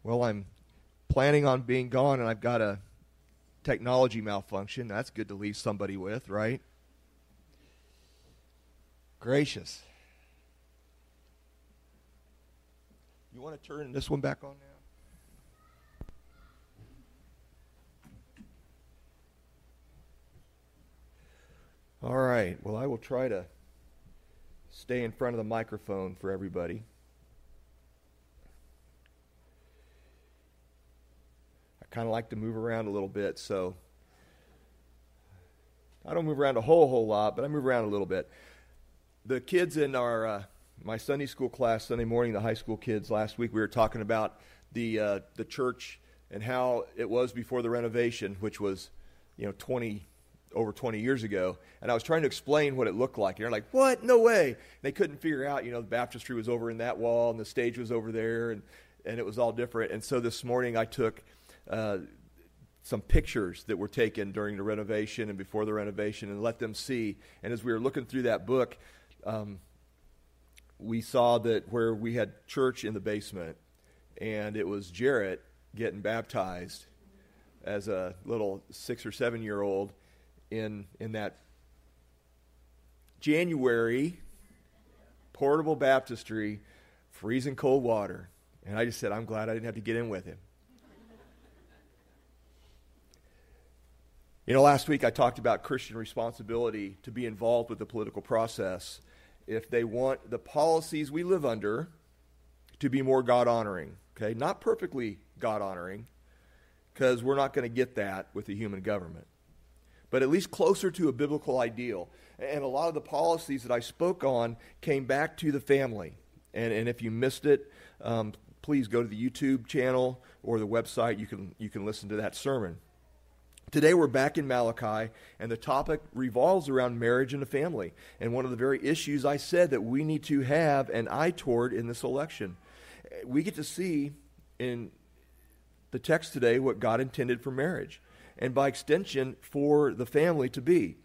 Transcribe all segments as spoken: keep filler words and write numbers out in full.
Well, I'm planning on being gone, and I've got a technology malfunction. That's good to leave somebody with, right? Gracious. You want to turn this one back on now? All right. Well, I will try to stay in front of the microphone for everybody. I kind of like to move around a little bit, so I don't move around a whole, whole lot, but I move around a little bit. The kids in our uh, my Sunday school class Sunday morning, the high school kids last week, we were talking about the uh, the church and how it was before the renovation, which was, you know, twenty over twenty years ago. And I was trying to explain what it looked like. And they're like, "What? No way!" And they couldn't figure out. You know, the baptistry was over in that wall, and the stage was over there, and and it was all different. And so this morning, I took uh, some pictures that were taken during the renovation and before the renovation, and let them see. And as we were looking through that book, Um, we saw that where we had church in the basement, and it was Jarrett getting baptized as a little six or seven year old in in that January portable baptistry, freezing cold water. And I just said, I'm glad I didn't have to get in with him. You know, last week I talked about Christian responsibility to be involved with the political process if they want the policies we live under to be more God-honoring, okay? Not perfectly God-honoring, because we're not going to get that with the human government, but at least closer to a biblical ideal. And a lot of the policies that I spoke on came back to the family. And, and if you missed it, um, please go to the YouTube channel or the website. You can, you can listen to that sermon. Today we're back in Malachi, and the topic revolves around marriage and the family. And one of the very issues I said that we need to have an eye toward in this election. We get to see in the text today what God intended for marriage, and by extension for the family to be.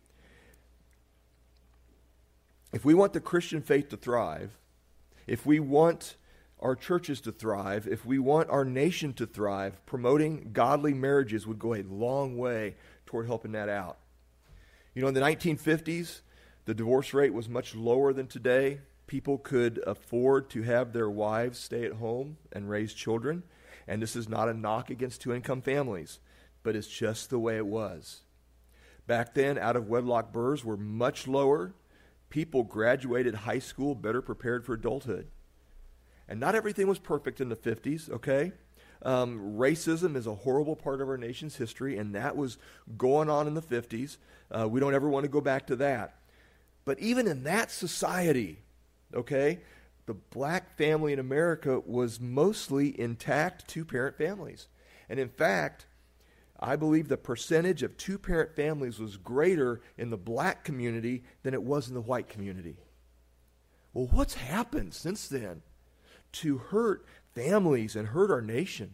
If we want the Christian faith to thrive, if we want our churches to thrive, if we want our nation to thrive, promoting godly marriages would go a long way toward helping that out. You know, in the nineteen fifties, the divorce rate was much lower than today. People could afford to have their wives stay at home and raise children. And this is not a knock against two-income families, but it's just the way it was. Back then, out-of-wedlock births were much lower. People graduated high school better prepared for adulthood. And not everything was perfect in the fifties, okay? Um, racism is a horrible part of our nation's history, and that was going on in the fifties. Uh, we don't ever want to go back to that. But even in that society, okay, the black family in America was mostly intact two-parent families. And in fact, I believe the percentage of two-parent families was greater in the black community than it was in the white community. Well, what's happened since then to hurt families and hurt our nation?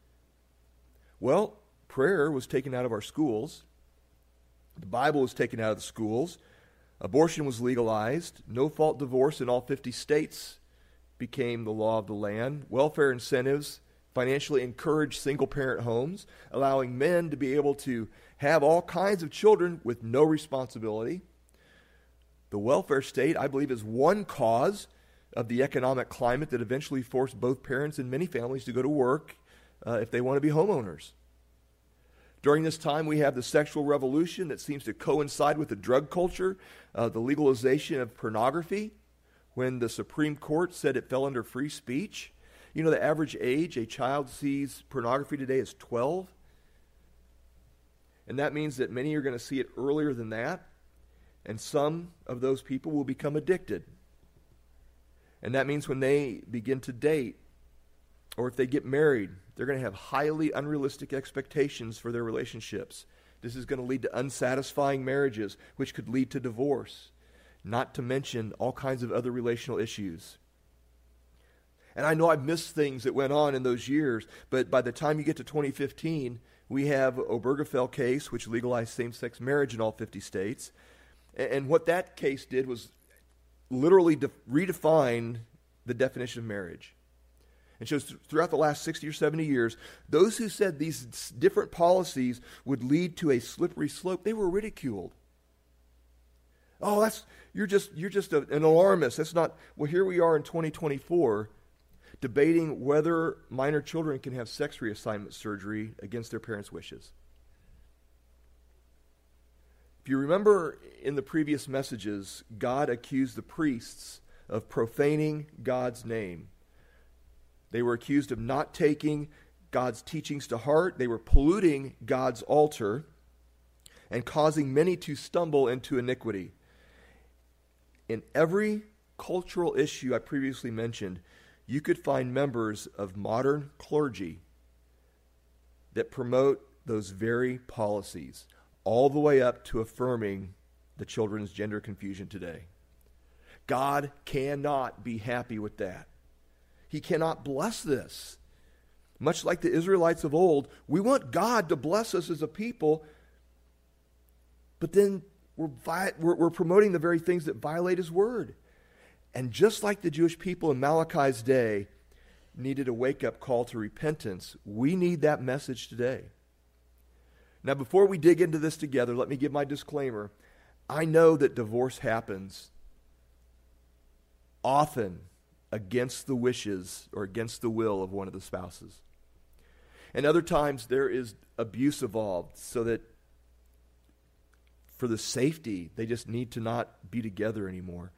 Well, prayer was taken out of our schools. The Bible was taken out of the schools. Abortion was legalized. No-fault divorce in all fifty states became the law of the land. Welfare incentives financially encouraged single-parent homes, allowing men to be able to have all kinds of children with no responsibility. The welfare state, I believe, is one cause of the economic climate that eventually forced both parents and many families to go to work uh, if they want to be homeowners. During this time, we have the sexual revolution that seems to coincide with the drug culture, uh, the legalization of pornography, when the Supreme Court said it fell under free speech. You know, the average age a child sees pornography today is twelve. And that means that many are going to see it earlier than that. And some of those people will become addicted. And that means when they begin to date, or if they get married, they're going to have highly unrealistic expectations for their relationships. This is going to lead to unsatisfying marriages, which could lead to divorce, not to mention all kinds of other relational issues. And I know I've missed things that went on in those years, but by the time you get to twenty fifteen, we have Obergefell case, which legalized same-sex marriage in all fifty states. And what that case did was literally de- redefine the definition of marriage. And shows th- throughout the last sixty or seventy years, those who said these different policies would lead to a slippery slope, they were ridiculed. Oh, that's you're just you're just a, an alarmist. That's not. Well, here we are in twenty twenty-four, debating whether minor children can have sex reassignment surgery against their parents' wishes. If you remember in the previous messages, God accused the priests of profaning God's name. They were accused of not taking God's teachings to heart. They were polluting God's altar and causing many to stumble into iniquity. In every cultural issue I previously mentioned, you could find members of modern clergy that promote those very policies, all the way up to affirming the children's gender confusion today. God cannot be happy with that. He cannot bless this. Much like the Israelites of old, we want God to bless us as a people, but then we're, vi- we're, we're promoting the very things that violate His word. And just like the Jewish people in Malachi's day needed a wake-up call to repentance, we need that message today. Now, before we dig into this together, let me give my disclaimer. I know that divorce happens often against the wishes or against the will of one of the spouses. And other times there is abuse involved, so that for the safety, they just need to not be together anymore.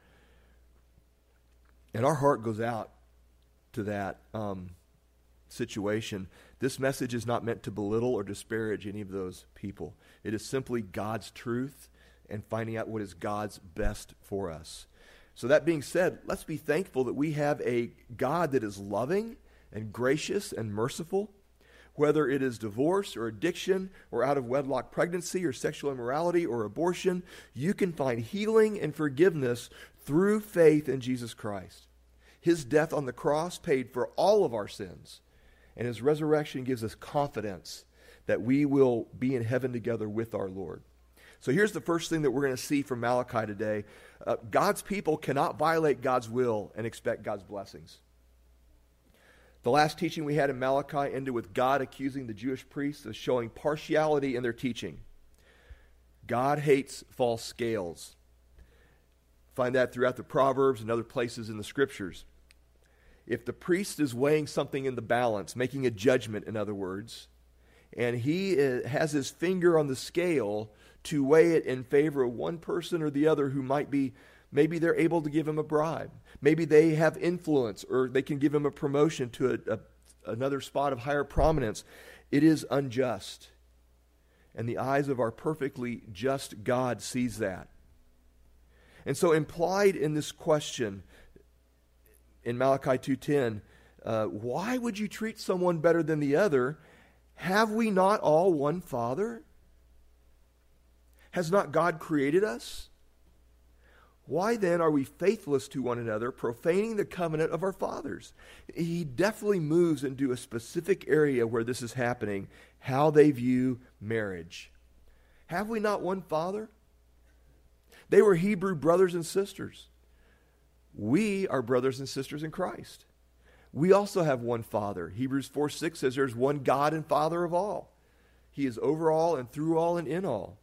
And our heart goes out to that um, situation. This message is not meant to belittle or disparage any of those people. It is simply God's truth and finding out what is God's best for us. So that being said, let's be thankful that we have a God that is loving and gracious and merciful. Whether it is divorce or addiction or out of wedlock pregnancy or sexual immorality or abortion, you can find healing and forgiveness through faith in Jesus Christ. His death on the cross paid for all of our sins, and His resurrection gives us confidence that we will be in heaven together with our Lord. So here's the first thing that we're going to see from Malachi today. Uh, God's people cannot violate God's will and expect God's blessings. The last teaching we had in Malachi ended with God accusing the Jewish priests of showing partiality in their teaching. God hates false scales. Find that throughout the Proverbs and other places in the Scriptures. If the priest is weighing something in the balance, making a judgment, in other words, and he has his finger on the scale to weigh it in favor of one person or the other who might be, maybe they're able to give him a bribe. Maybe they have influence, or they can give him a promotion to a, a, another spot of higher prominence. It is unjust. And the eyes of our perfectly just God sees that. And so implied in this question in Malachi two ten, uh, why would you treat someone better than the other? Have we not all one Father? Has not God created us? Why then are we faithless to one another, profaning the covenant of our fathers? He definitely moves into a specific area where this is happening, how they view marriage. Have we not one Father? They were Hebrew brothers and sisters. We are brothers and sisters in Christ. We also have one Father. Hebrews four six says there's one God and Father of all. He is over all and through all and in all.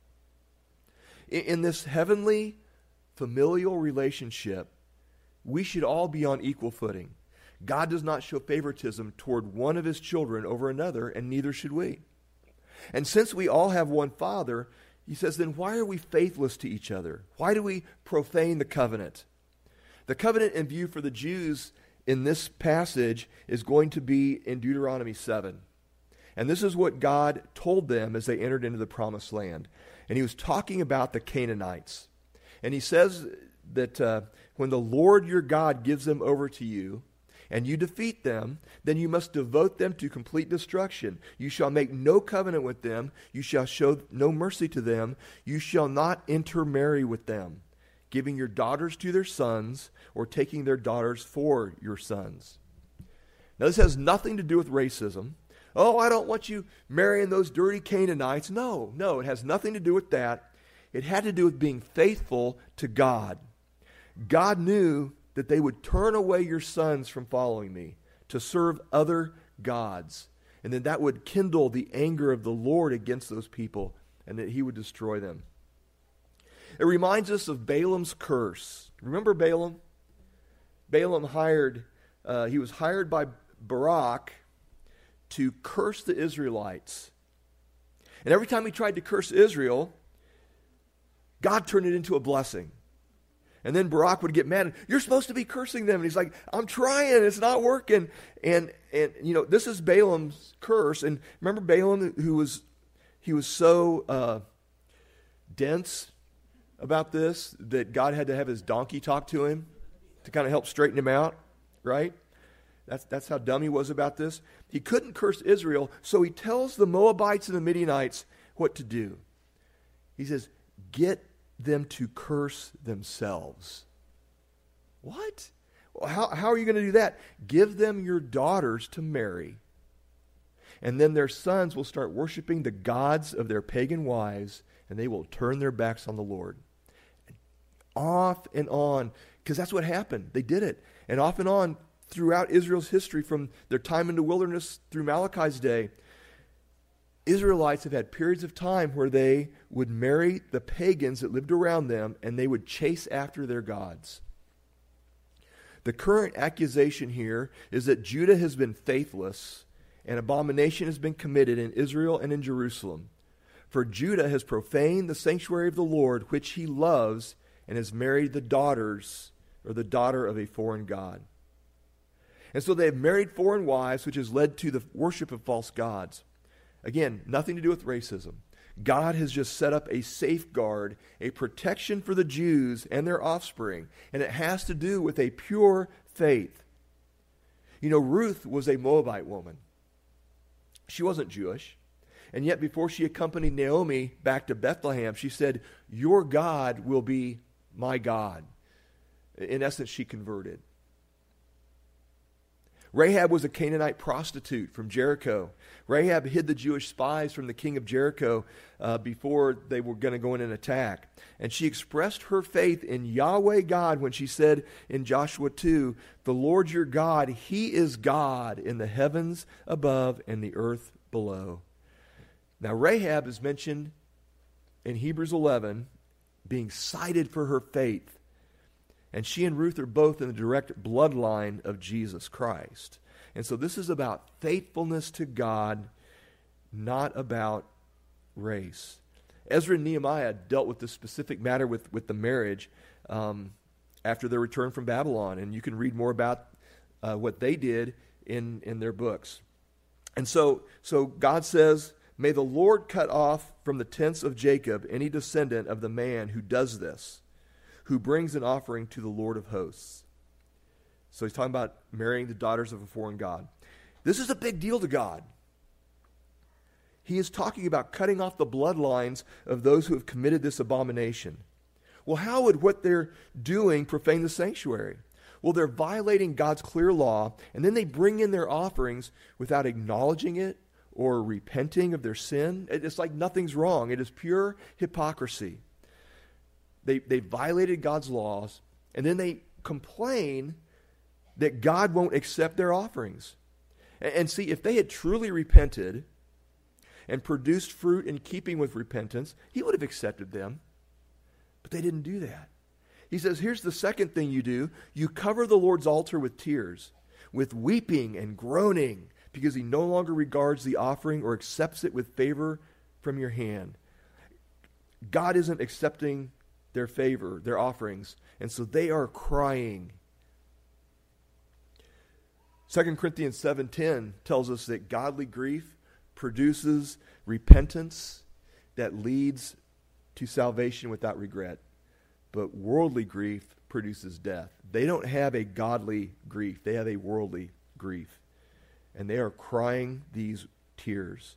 In, in this heavenly familial relationship, we should all be on equal footing. God does not show favoritism toward one of His children over another, and neither should we. And since we all have one Father, He says, then why are we faithless to each other? Why do we profane the covenant? The covenant in view for the Jews in this passage is going to be in Deuteronomy seven. And this is what God told them as they entered into the promised land. And He was talking about the Canaanites. And He says that uh, when the Lord your God gives them over to you, and you defeat them, then you must devote them to complete destruction. You shall make no covenant with them. You shall show no mercy to them. You shall not intermarry with them, giving your daughters to their sons or taking their daughters for your sons. Now, this has nothing to do with racism. Oh, I don't want you marrying those dirty Canaanites. No, no, it has nothing to do with that. It had to do with being faithful to God. God knew that they would turn away your sons from following me, to serve other gods. And then that would kindle the anger of the Lord against those people, and that he would destroy them. It reminds us of Balaam's curse. Remember Balaam? Balaam hired, uh, he was hired by Barak to curse the Israelites. And every time he tried to curse Israel, God turned it into a blessing. And then Barak would get mad. You're supposed to be cursing them. And he's like, I'm trying. It's not working. And, and you know, this is Balaam's curse. And remember Balaam, who was, he was so uh, dense about this that God had to have his donkey talk to him to kind of help straighten him out, right? That's, that's how dumb he was about this. He couldn't curse Israel, so he tells the Moabites and the Midianites what to do. He says, get them to curse themselves. What? Well, how, how are you going to do that? Give them your daughters to marry. And then their sons will start worshiping the gods of their pagan wives, and they will turn their backs on the Lord. Off and on, because that's what happened. They did it. And off and on throughout Israel's history, from their time in the wilderness through Malachi's day, Israelites have had periods of time where they would marry the pagans that lived around them, and they would chase after their gods. The current accusation here is that Judah has been faithless, and abomination has been committed in Israel and in Jerusalem. For Judah has profaned the sanctuary of the Lord, which he loves, and has married the daughters, or the daughter of a foreign god. And so they have married foreign wives, which has led to the worship of false gods. Again, nothing to do with racism. God has just set up a safeguard, a protection for the Jews and their offspring, and it has to do with a pure faith. You know, Ruth was a Moabite woman. She wasn't Jewish. And yet before she accompanied Naomi back to Bethlehem, she said, your God will be my God. In essence, she converted. Rahab was a Canaanite prostitute from Jericho. Rahab hid the Jewish spies from the king of Jericho uh, before they were going to go in and attack. And she expressed her faith in Yahweh God when she said in Joshua two, the Lord your God, he is God in the heavens above and the earth below. Now Rahab is mentioned in Hebrews eleven being cited for her faith. And she and Ruth are both in the direct bloodline of Jesus Christ. And so this is about faithfulness to God, not about race. Ezra and Nehemiah dealt with this specific matter with, with the marriage um, after their return from Babylon. And you can read more about uh, what they did in, in their books. And so, so God says, may the Lord cut off from the tents of Jacob any descendant of the man who does this, who brings an offering to the Lord of hosts. So he's talking about marrying the daughters of a foreign god. This is a big deal to God. He is talking about cutting off the bloodlines of those who have committed this abomination. Well, how would what they're doing profane the sanctuary? Well, they're violating God's clear law, and then they bring in their offerings without acknowledging it or repenting of their sin. It's like nothing's wrong. It is pure hypocrisy. They, they violated God's laws, and then they complain that God won't accept their offerings. And, and see, if they had truly repented and produced fruit in keeping with repentance, he would have accepted them. But they didn't do that. He says, here's the second thing you do. You cover the Lord's altar with tears, with weeping and groaning, because he no longer regards the offering or accepts it with favor from your hand. God isn't accepting their favor, their offerings, and so they are crying. Second Corinthians seven ten tells us that godly grief produces repentance that leads to salvation without regret, but worldly grief produces death. They don't have a godly grief, they have a worldly grief, and they are crying these tears.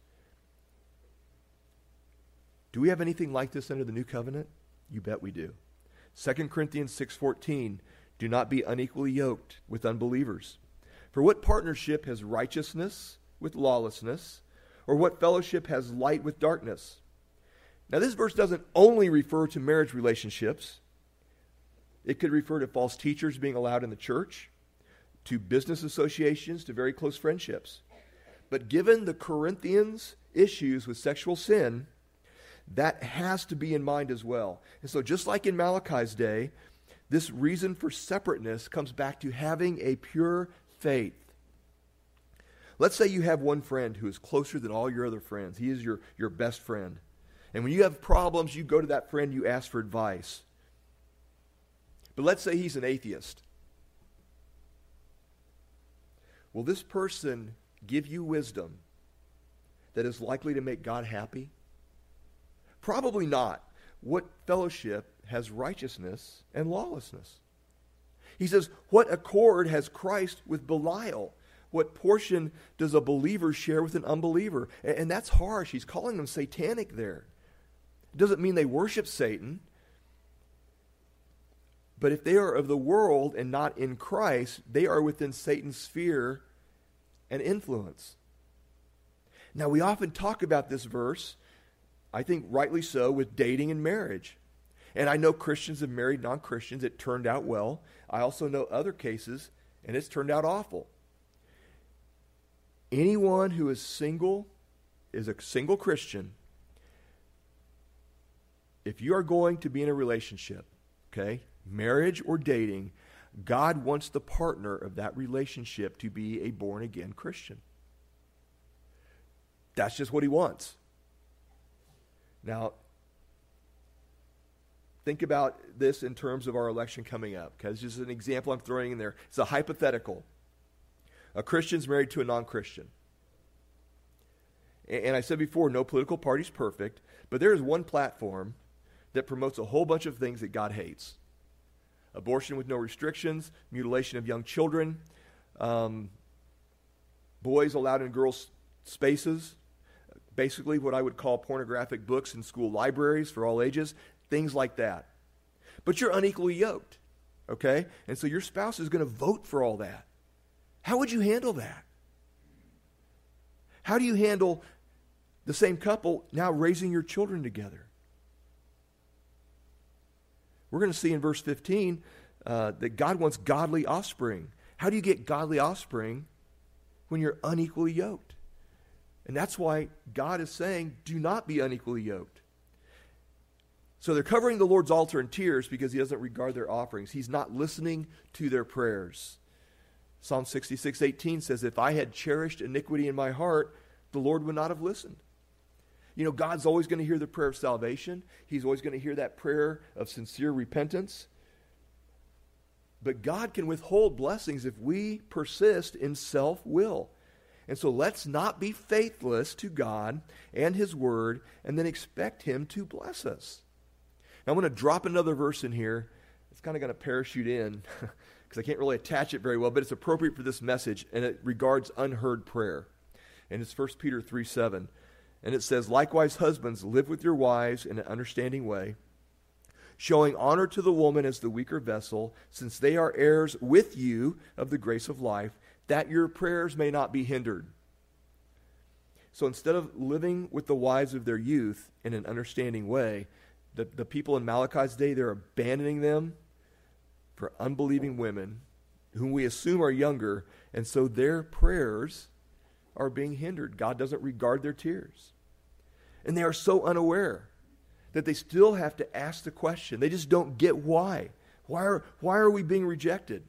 Do we have anything like this under the new covenant? You bet we do. Second Corinthians six fourteen, do not be unequally yoked with unbelievers. For what partnership has righteousness with lawlessness? Or what fellowship has light with darkness? Now this verse doesn't only refer to marriage relationships. It could refer to false teachers being allowed in the church, to business associations, to very close friendships. But given the Corinthians' issues with sexual sin, that has to be in mind as well. And so just like in Malachi's day, this reason for separateness comes back to having a pure faith. Let's say you have one friend who is closer than all your other friends. He is your, your best friend. And when you have problems, you go to that friend, you ask for advice. But let's say he's an atheist. Will this person give you wisdom that is likely to make God happy? Probably not. What fellowship has righteousness and lawlessness? He says, what accord has Christ with Belial? What portion does a believer share with an unbeliever? And, and that's harsh. He's calling them satanic there. It doesn't mean they worship Satan. But if they are of the world and not in Christ, they are within Satan's sphere and influence. Now, we often talk about this verse, I think rightly so, with dating and marriage. And I know Christians have married non-Christians. It turned out well. I also know other cases, and it's turned out awful. Anyone who is single is a single Christian. If you are going to be in a relationship, okay, marriage or dating, God wants the partner of that relationship to be a born-again Christian. That's just what he wants. Now, think about this in terms of our election coming up, because this is an example I'm throwing in there. It's a hypothetical. A Christian's married to a non-Christian. And I said before, no political party is perfect, but there is one platform that promotes a whole bunch of things that God hates. Abortion with no restrictions, mutilation of young children, um, boys allowed in girls' spaces, basically what I would call pornographic books in school libraries for all ages, things like that. But you're unequally yoked, okay? And so your spouse is going to vote for all that. How would you handle that? How do you handle the same couple now raising your children together? We're going to see in verse fifteen uh, that God wants godly offspring. How do you get godly offspring when you're unequally yoked? And that's why God is saying, do not be unequally yoked. So they're covering the Lord's altar in tears because he doesn't regard their offerings. He's not listening to their prayers. Psalm sixty-six eighteen says, if I had cherished iniquity in my heart, the Lord would not have listened. You know, God's always going to hear the prayer of salvation. He's always going to hear that prayer of sincere repentance. But God can withhold blessings if we persist in self-will. And so let's not be faithless to God and his word and then expect him to bless us. Now I'm going to drop another verse in here. It's kind of going to parachute in because I can't really attach it very well, but it's appropriate for this message, and it regards unheard prayer. And it's First Peter three seven. And it says, likewise, husbands, live with your wives in an understanding way, showing honor to the woman as the weaker vessel, since they are heirs with you of the grace of life, that your prayers may not be hindered. So instead of living with the wives of their youth in an understanding way, the, the people in Malachi's day, they're abandoning them for unbelieving women whom we assume are younger, and so their prayers are being hindered. God doesn't regard their tears. And they are so unaware that they still have to ask the question. They just don't get why. Why are, why are we being rejected?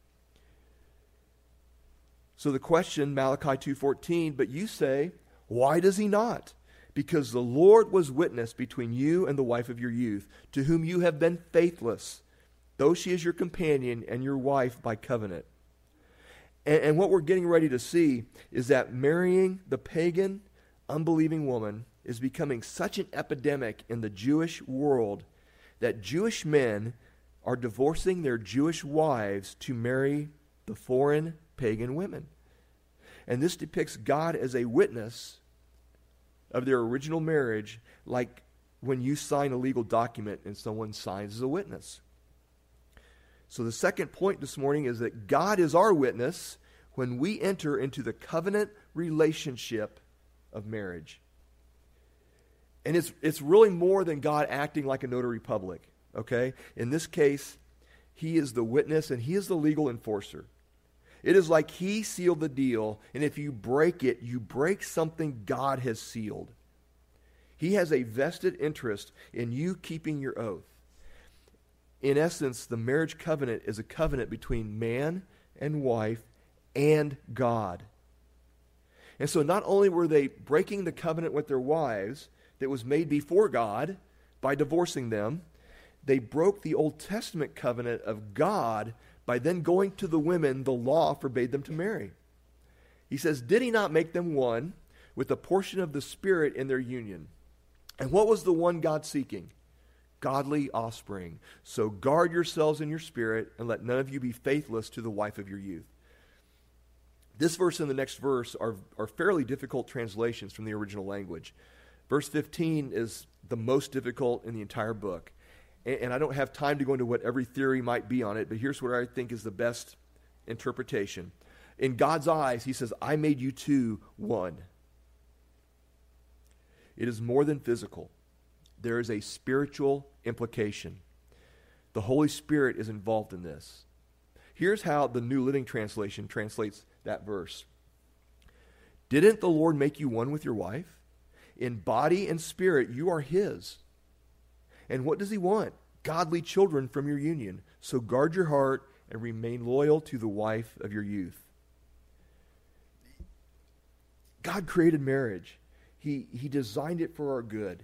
So the question, Malachi two fourteen, but you say, why does he not? Because the Lord was witness between you and the wife of your youth, to whom you have been faithless, though she is your companion and your wife by covenant. And, and what we're getting ready to see is that marrying the pagan, unbelieving woman is becoming such an epidemic in the Jewish world that Jewish men are divorcing their Jewish wives to marry the foreign pagan women. And this depicts God as a witness of their original marriage, like when you sign a legal document and someone signs as a witness. So the second point this morning is that God is our witness when we enter into the covenant relationship of marriage. And it's it's really more than God acting like a notary public, okay? In this case, he is the witness and he is the legal enforcer. It is like he sealed the deal, and if you break it, you break something God has sealed. He has a vested interest in you keeping your oath. In essence, the marriage covenant is a covenant between man and wife and God. And so not only were they breaking the covenant with their wives that was made before God by divorcing them, they broke the Old Testament covenant of God by then going to the women the law forbade them to marry. He says, did he not make them one with a portion of the Spirit in their union? And what was the one God seeking? Godly offspring. So guard yourselves in your spirit, and let none of you be faithless to the wife of your youth. This verse and the next verse are, are fairly difficult translations from the original language. Verse fifteen is the most difficult in the entire book. And, and I don't have time to go into what every theory might be on it, but here's what I think is the best interpretation. In God's eyes, he says, I made you two one. It is more than physical. There is a spiritual implication. The Holy Spirit is involved in this. Here's how the New Living Translation translates that verse. Didn't the Lord make you one with your wife? In body and spirit, you are his. And what does he want? Godly children from your union. So guard your heart and remain loyal to the wife of your youth. God created marriage. He, he designed it for our good.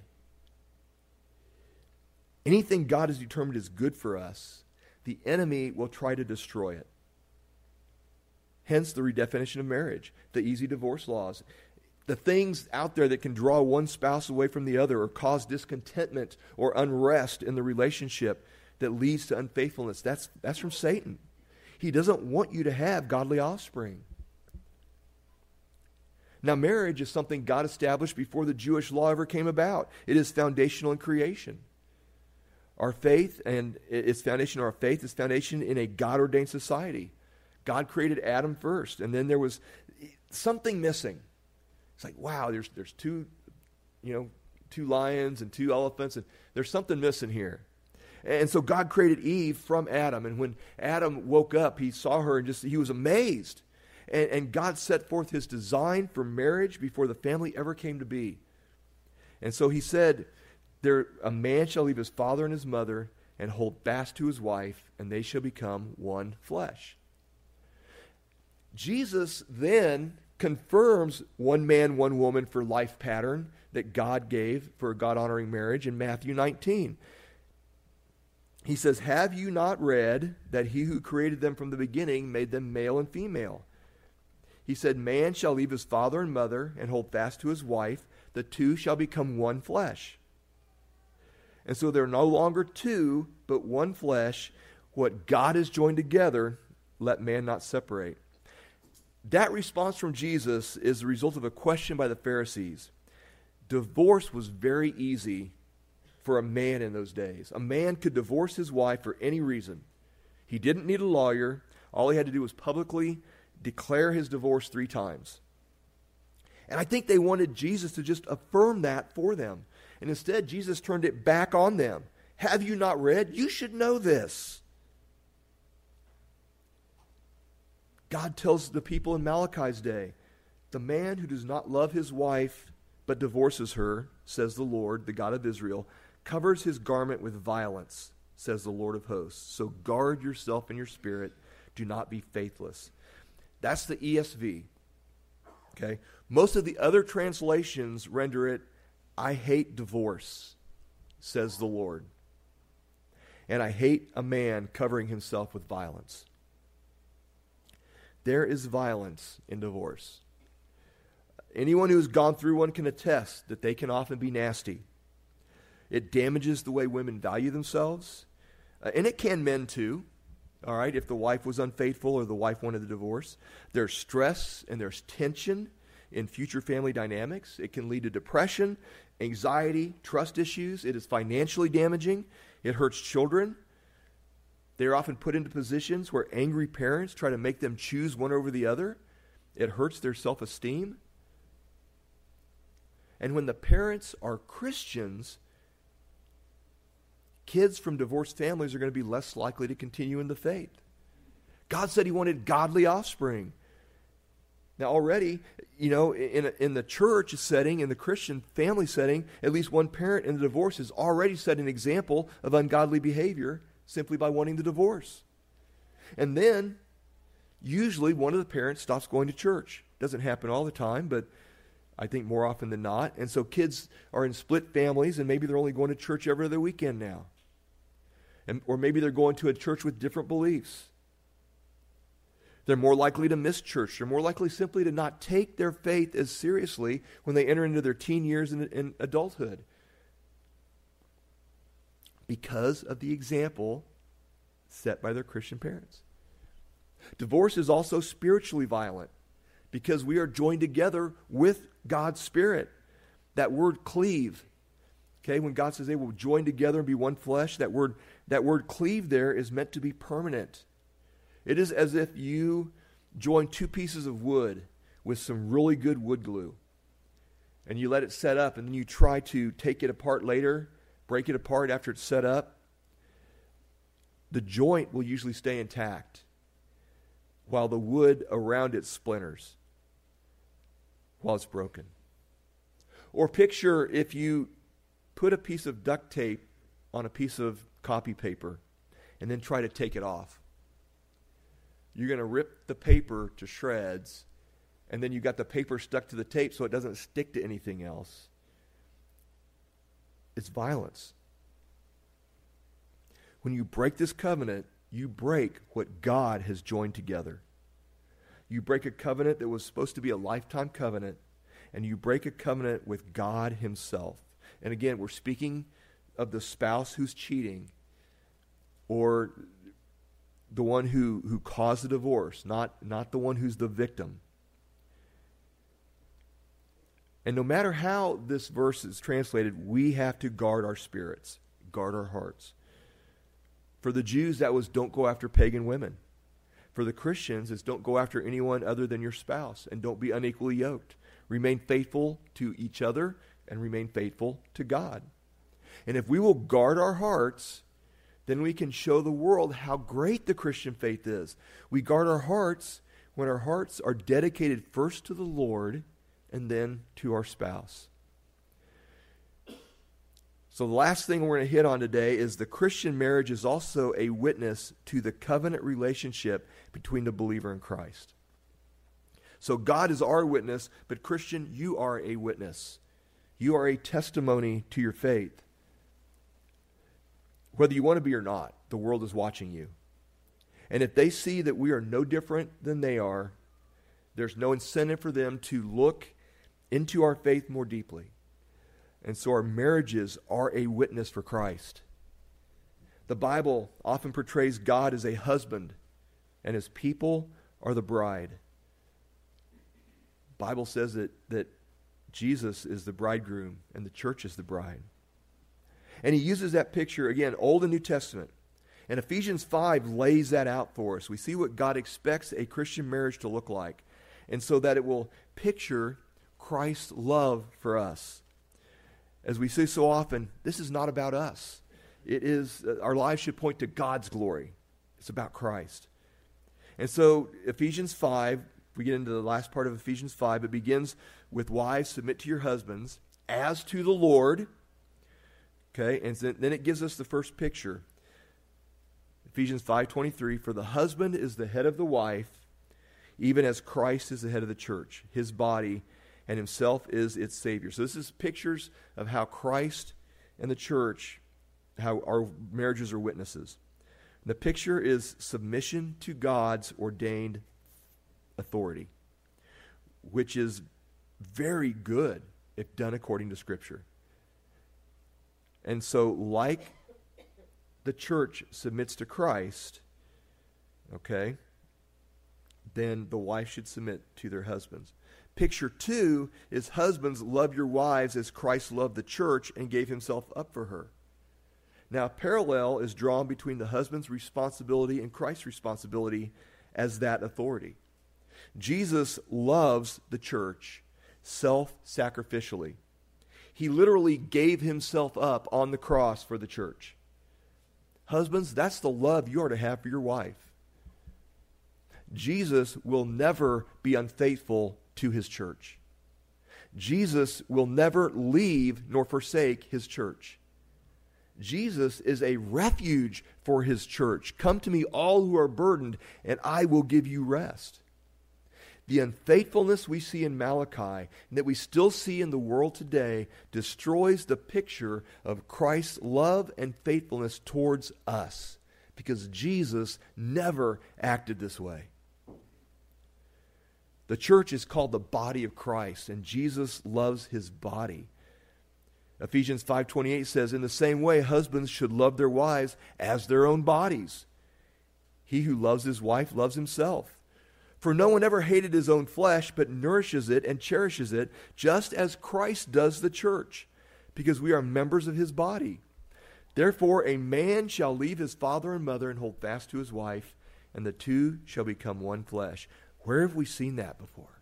Anything God has determined is good for us, the enemy will try to destroy it. Hence the redefinition of marriage, the easy divorce laws. The things out there that can draw one spouse away from the other or cause discontentment or unrest in the relationship that leads to unfaithfulness, that's, that's from Satan. He doesn't want you to have godly offspring. Now, marriage is something God established before the Jewish law ever came about. It is foundational in creation. Our faith and its foundation, our faith is foundation in a God-ordained society. God created Adam first, and then there was something missing. It's like, wow, there's there's two, you know, two lions and two elephants, and there's something missing here. And so God created Eve from Adam, and when Adam woke up, he saw her and just he was amazed. And, and God set forth his design for marriage before the family ever came to be. And so he said, There, a man shall leave his father and his mother and hold fast to his wife, and they shall become one flesh. Jesus then confirms one man, one woman for life pattern that God gave for a God-honoring marriage in Matthew nineteen. He says, have you not read that he who created them from the beginning made them male and female? He said, man shall leave his father and mother and hold fast to his wife. The two shall become one flesh. And so they're no longer two, but one flesh. What God has joined together, let man not separate. That response from Jesus is the result of a question by the Pharisees. Divorce was very easy for a man in those days. A man could divorce his wife for any reason. He didn't need a lawyer. All he had to do was publicly declare his divorce three times. And I think they wanted Jesus to just affirm that for them. And instead, Jesus turned it back on them. Have you not read? You should know this. God tells the people in Malachi's day, the man who does not love his wife but divorces her, says the Lord, the God of Israel, covers his garment with violence, says the Lord of hosts. So guard yourself in your spirit. Do not be faithless. That's the E S V. Okay? Most of the other translations render it, I hate divorce, says the Lord. And I hate a man covering himself with violence. There is violence in divorce. Anyone who has gone through one can attest that they can often be nasty. It damages the way women value themselves. Uh, and it can men too. All right, if the wife was unfaithful or the wife wanted the divorce. There's stress and there's tension in future family dynamics. It can lead to depression, anxiety, trust issues. It is financially damaging. It hurts children. They're often put into positions where angry parents try to make them choose one over the other. It hurts their self-esteem. And when the parents are Christians, kids from divorced families are going to be less likely to continue in the faith. God said he wanted godly offspring. Now already, you know, in, a, in the church setting, in the Christian family setting, at least one parent in the divorce has already set an example of ungodly behavior simply by wanting the divorce. And then, usually one of the parents stops going to church. Doesn't happen all the time, but I think more often than not. And so kids are in split families, and maybe they're only going to church every other weekend now. And, or maybe they're going to a church with different beliefs. They're more likely to miss church. They're more likely simply to not take their faith as seriously when they enter into their teen years and, and adulthood, because of the example set by their Christian parents. Divorce is also spiritually violent because we are joined together with God's Spirit. That word cleave, okay, when God says they will join together and be one flesh, that word, that word cleave there is meant to be permanent. It is as if you join two pieces of wood with some really good wood glue, and you let it set up, and then you try to take it apart later, break it apart after it's set up. The joint will usually stay intact, while the wood around it splinters while it's broken. Or picture if you put a piece of duct tape on a piece of copy paper and then try to take it off. You're going to rip the paper to shreds, and then you got the paper stuck to the tape so it doesn't stick to anything else. It's violence. When you break this covenant, you break what God has joined together. You break a covenant that was supposed to be a lifetime covenant, and you break a covenant with God himself. And again, we're speaking of the spouse who's cheating, or the one who, who caused the divorce, not, not the one who's the victim. And no matter how this verse is translated, we have to guard our spirits, guard our hearts. For the Jews, that was don't go after pagan women. For the Christians, it's don't go after anyone other than your spouse, and don't be unequally yoked. Remain faithful to each other and remain faithful to God. And if we will guard our hearts, then we can show the world how great the Christian faith is. We guard our hearts when our hearts are dedicated first to the Lord and then to our spouse. So the last thing we're going to hit on today is the Christian marriage is also a witness to the covenant relationship between the believer and Christ. So God is our witness, but Christian, you are a witness. You are a testimony to your faith. Whether you want to be or not, the world is watching you. And if they see that we are no different than they are, there's no incentive for them to look into our faith more deeply. And so our marriages are a witness for Christ. The Bible often portrays God as a husband, and his people are the bride. The Bible says that, that Jesus is the bridegroom and the church is the bride. And he uses that picture, again, Old and New Testament. And Ephesians five lays that out for us. We see what God expects a Christian marriage to look like. And so that it will picture Christ's love for us. As we say so often, this is not about us. It is, uh, our lives should point to God's glory. It's about Christ. And so Ephesians five, we get into the last part of Ephesians five, it begins with wives, submit to your husbands as to the Lord. Okay, and then it gives us the first picture. Ephesians five twenty-three, for the husband is the head of the wife, even as Christ is the head of the church, his body, and himself is its Savior. So this is pictures of how Christ and the church, how our marriages are witnesses. And the picture is submission to God's ordained authority, which is very good if done according to Scripture. And so, like the church submits to Christ, okay, then the wife should submit to their husbands. Picture two is husbands, love your wives as Christ loved the church and gave himself up for her. Now, a parallel is drawn between the husband's responsibility and Christ's responsibility as that authority. Jesus loves the church self-sacrificially. He literally gave himself up on the cross for the church. Husbands, that's the love you are to have for your wife. Jesus will never be unfaithful to his church. Jesus will never leave nor forsake his church. Jesus is a refuge for his church. Come to me, all who are burdened, and I will give you rest. The unfaithfulness we see in Malachi and that we still see in the world today destroys the picture of Christ's love and faithfulness towards us, because Jesus never acted this way. The church is called the body of Christ, and Jesus loves his body. Ephesians five twenty-eight says, in the same way, husbands should love their wives as their own bodies. He who loves his wife loves himself. For no one ever hated his own flesh, but nourishes it and cherishes it, just as Christ does the church, because we are members of his body. Therefore, a man shall leave his father and mother and hold fast to his wife, and the two shall become one flesh. Where have we seen that before?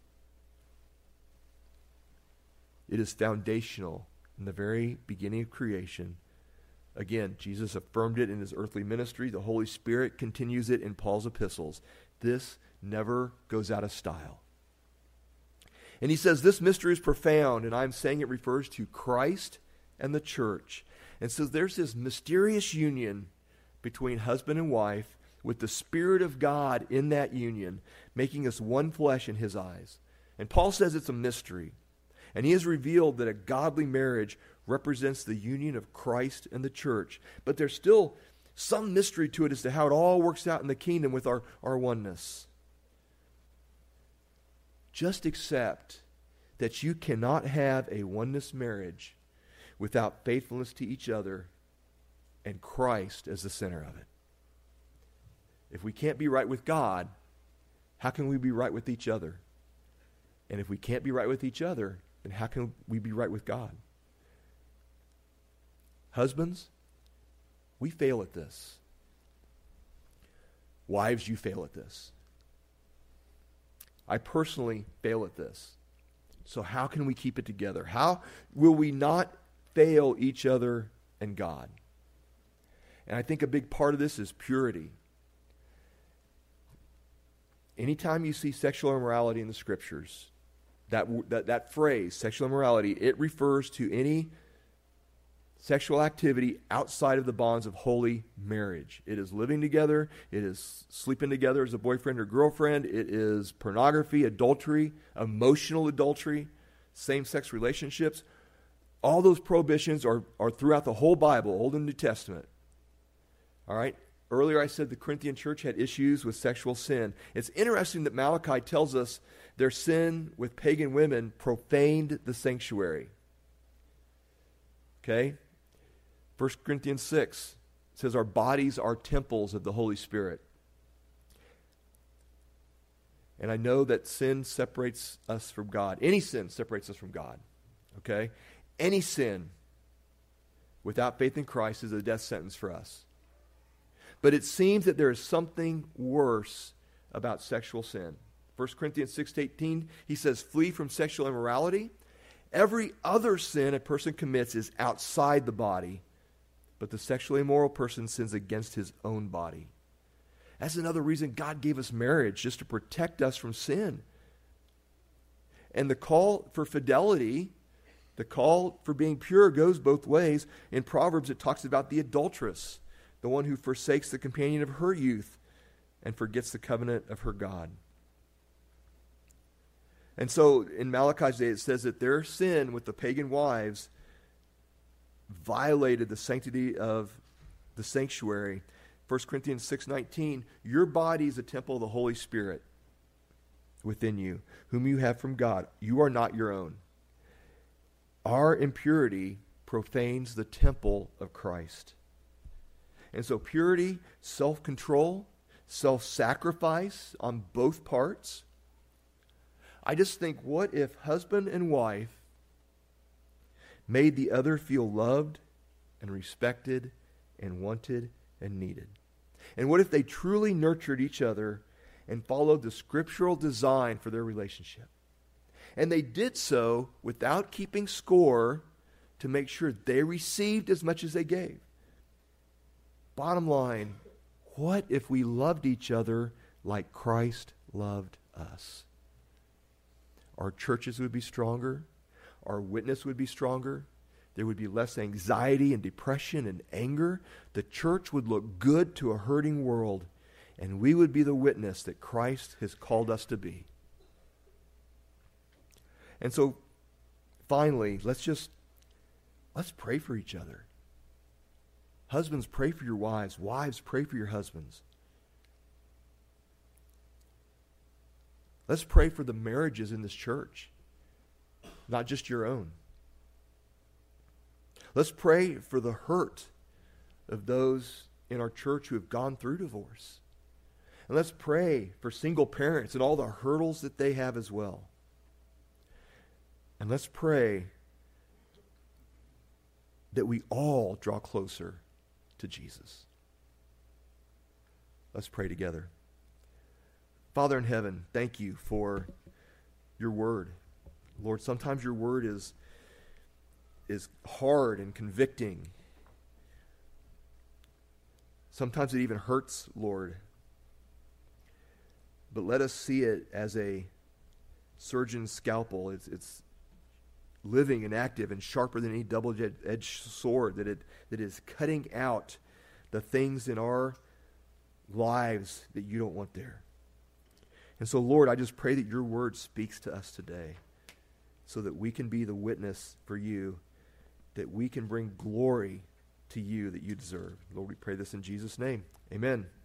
It is foundational in the very beginning of creation. Again, Jesus affirmed it in his earthly ministry. The Holy Spirit continues it in Paul's epistles. This never goes out of style. And he says this mystery is profound, and I'm saying it refers to Christ and the church. And so there's this mysterious union between husband and wife with the Spirit of God in that union, making us one flesh in his eyes. And Paul says it's a mystery. And he has revealed that a godly marriage represents the union of Christ and the church. But there's still some mystery to it as to how it all works out in the kingdom with our, our oneness. Just accept that you cannot have a oneness marriage without faithfulness to each other and Christ as the center of it. If we can't be right with God, how can we be right with each other? And if we can't be right with each other, then how can we be right with God? Husbands, we fail at this. Wives, you fail at this. I personally fail at this. So how can we keep it together? How will we not fail each other and God? And I think a big part of this is purity. Anytime you see sexual immorality in the Scriptures, that, that, that phrase, sexual immorality, it refers to any sexual activity outside of the bonds of holy marriage. It is living together. It is sleeping together as a boyfriend or girlfriend. It is pornography, adultery, emotional adultery, same-sex relationships. All those prohibitions are, are throughout the whole Bible, Old and New Testament. All right? Earlier I said the Corinthian church had issues with sexual sin. It's interesting that Malachi tells us their sin with pagan women profaned the sanctuary. Okay? First Corinthians six says our bodies are temples of the Holy Spirit. And I know that sin separates us from God. Any sin separates us from God. Okay? Any sin without faith in Christ is a death sentence for us. But it seems that there is something worse about sexual sin. First Corinthians six eighteen, he says, flee from sexual immorality. Every other sin a person commits is outside the body, but the sexually immoral person sins against his own body. That's another reason God gave us marriage, just to protect us from sin. And the call for fidelity, the call for being pure goes both ways. In Proverbs, it talks about the adulteress, the one who forsakes the companion of her youth and forgets the covenant of her God. And so in Malachi's day, it says that their sin with the pagan wives violated the sanctity of the sanctuary. First Corinthians six nineteen, your body is a temple of the Holy Spirit within you, whom you have from God. You are not your own. Our impurity profanes the temple of Christ. And so purity, self-control, self-sacrifice on both parts. I just think, what if husband and wife made the other feel loved and respected and wanted and needed? And what if they truly nurtured each other and followed the scriptural design for their relationship? And they did so without keeping score to make sure they received as much as they gave. Bottom line, what if we loved each other like Christ loved us. Our churches would be stronger. Our witness would be stronger. There would be less anxiety and depression and anger. The church would look good to a hurting world, and we would be the witness that Christ has called us to be. And so, finally, let's just, let's pray for each other. Husbands, pray for your wives. Wives, pray for your husbands. Let's pray for the marriages in this church, not just your own. Let's pray for the hurt of those in our church who have gone through divorce. And let's pray for single parents and all the hurdles that they have as well. And let's pray that we all draw closer to Jesus. Let's pray together. Father in heaven, thank you for your word. Lord, sometimes your word is, is hard and convicting. Sometimes it even hurts, Lord. But let us see it as a surgeon's scalpel. It's, it's living and active and sharper than any double-edged sword, that it that is cutting out the things in our lives that you don't want there. And so, Lord, I just pray that your word speaks to us today so that we can be the witness for you, that we can bring glory to you that you deserve. Lord, we pray this in Jesus' name. Amen.